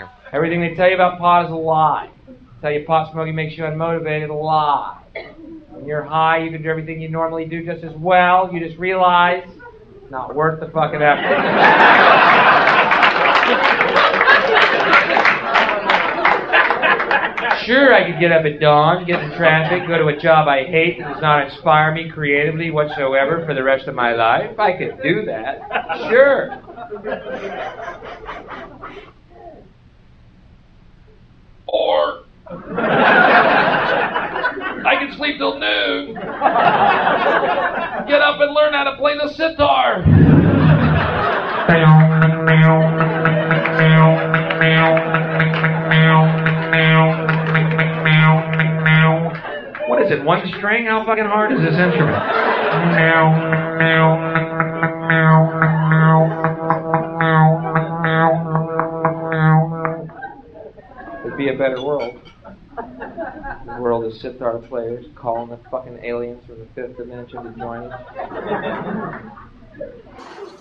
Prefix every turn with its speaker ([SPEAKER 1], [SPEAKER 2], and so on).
[SPEAKER 1] Everything they tell you about pot is a lie. Tell you pot smoking makes you unmotivated, a lie. When you're high, you can do everything you normally do just as well. You just realize it's not worth the fucking effort. Sure, I could get up at dawn, get in traffic, go to a job I hate that does not inspire me creatively whatsoever for the rest of my life. I could do that. Sure. Or I can sleep till noon. Get up and learn how to play the sitar. What is it, one string? How fucking hard is this instrument? It'd be a better world. The world of sitar players calling the fucking aliens from the fifth dimension to join us.